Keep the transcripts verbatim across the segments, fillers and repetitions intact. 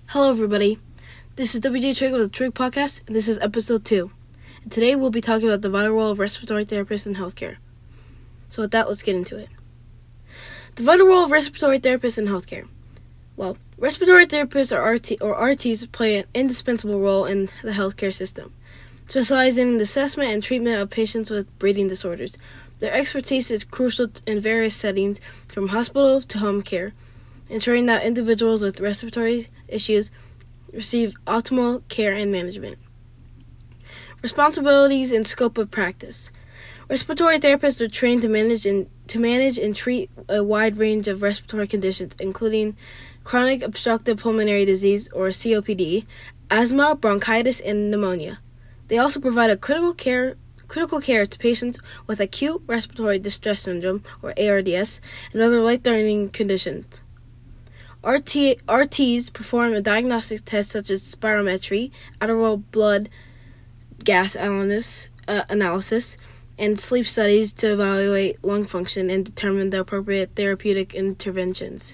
Hello, everybody. This is W J Trig with the Trig Podcast, and this is episode two. And today we'll be talking about the vital role of respiratory therapists in healthcare. So with that, let's get into it. The vital role of respiratory therapists in healthcare. Well, respiratory therapists or, R T, or R Ts play an indispensable role in the healthcare system, specializing in the assessment and treatment of patients with breathing disorders. Their expertise is crucial in various settings, from hospital to home care, ensuring that individuals with respiratory issues receive optimal care and management. Responsibilities and scope of practice. Respiratory therapists are trained to manage and to manage and treat a wide range of respiratory conditions, including chronic obstructive pulmonary disease, or C O P D, asthma, bronchitis, and pneumonia. They also provide a critical care critical care to patients with acute respiratory distress syndrome, or A R D S, and other life-threatening conditions. R T, R Ts perform a diagnostic test such as spirometry, arterial blood gas analysis, uh, analysis, and sleep studies to evaluate lung function and determine the appropriate therapeutic interventions.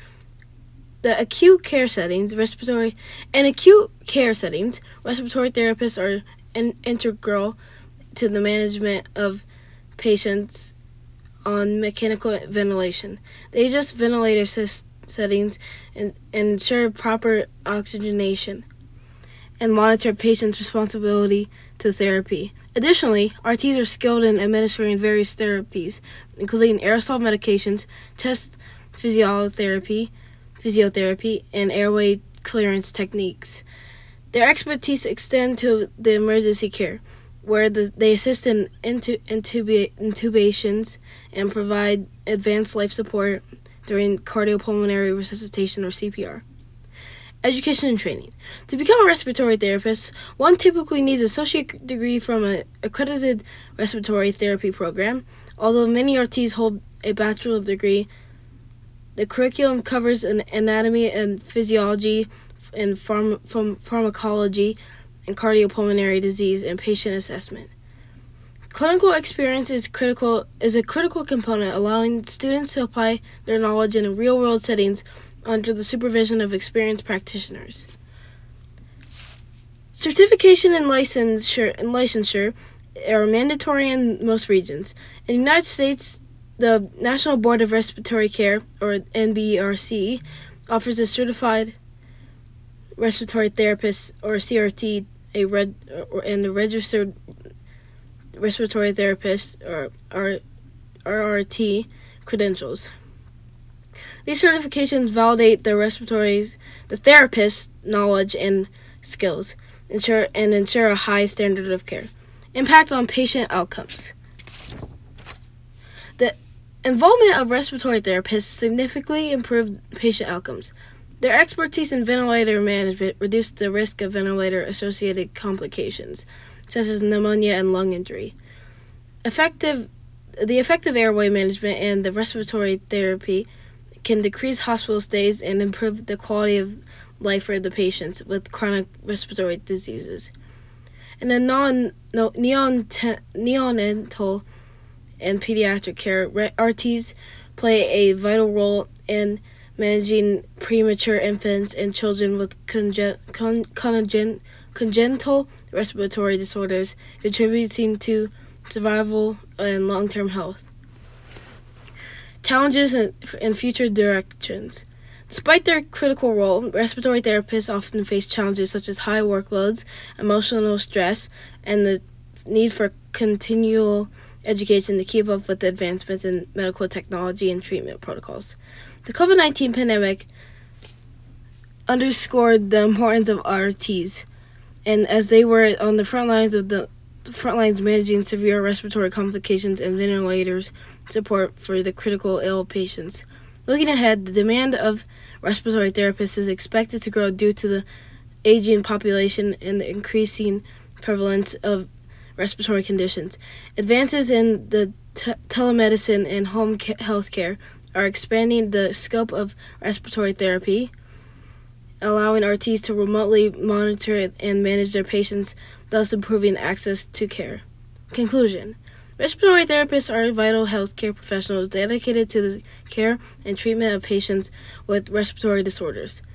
The acute care settings, respiratory and acute care settings, respiratory therapists are in, integral to the management of patients on mechanical ventilation. They adjust ventilator systems settings and, and ensure proper oxygenation and monitor patients' responsibility to therapy. Additionally, R Ts are skilled in administering various therapies, including aerosol medications, chest physiotherapy, physiotherapy, and airway clearance techniques. Their expertise extends to the emergency care, where the, they assist in intu, intuba, intubations and provide advanced life support during cardiopulmonary resuscitation, or C P R. Education and training. To become a respiratory therapist, one typically needs an associate degree from an accredited respiratory therapy program. Although many R Ts hold a bachelor's degree, the curriculum covers an anatomy and physiology and pharm- pharm- pharmacology and cardiopulmonary disease and patient assessment. Clinical experience is critical is a critical component, allowing students to apply their knowledge in real-world settings under the supervision of experienced practitioners. Certification and licensure and licensure are mandatory in most regions. In the United States, the National Board of Respiratory Care, or N B R C, offers a certified respiratory therapist, or C R T, a red or and a registered respiratory therapist, or R R T, credentials. These certifications validate the respiratory's, the therapist's knowledge and skills, ensure and ensure a high standard of care. Impact on patient outcomes. The involvement of respiratory therapists significantly improved patient outcomes. Their expertise in ventilator management reduced the risk of ventilator-associated complications, such as pneumonia and lung injury. Effective, the effective airway management and the respiratory therapy can decrease hospital stays and improve the quality of life for the patients with chronic respiratory diseases. In the non, no, neon, neonatal and pediatric care, R Ts play a vital role in managing premature infants and children with congen, con, congen, congenital respiratory disorders, contributing to survival and long-term health. Challenges and, and future directions. Despite their critical role, respiratory therapists often face challenges such as high workloads, emotional stress, and the need for continual education to keep up with the advancements in medical technology and treatment protocols. The COVID nineteen pandemic underscored the importance of R Ts, and as they were on the front lines of the front lines managing severe respiratory complications and ventilators support for the critical ill patients. Looking ahead, the demand of respiratory therapists is expected to grow due to the aging population and the increasing prevalence of respiratory conditions. Advances in the t- telemedicine and home ca- health care are expanding the scope of respiratory therapy, allowing R Ts to remotely monitor and manage their patients, thus improving access to care. Conclusion. Respiratory therapists are vital healthcare professionals dedicated to the care and treatment of patients with respiratory disorders.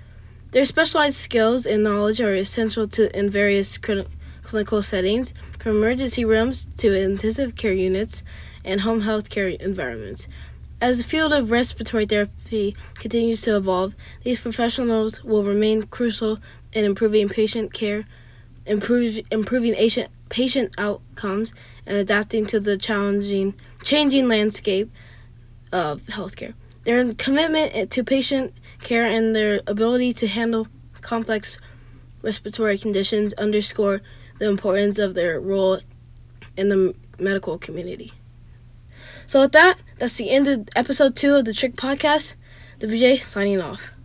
Their specialized skills and knowledge are essential to in various cl- clinical settings, from emergency rooms to intensive care units and home health care environments. As the field of respiratory therapy continues to evolve, these professionals will remain crucial in improving patient care, improve, improving patient, patient outcomes, and adapting to the challenging, changing landscape of healthcare. Their commitment to patient care and their ability to handle complex respiratory conditions underscore the importance of their role in the medical community. So with that, that's the end of episode two of the Trick Podcast. W J signing off.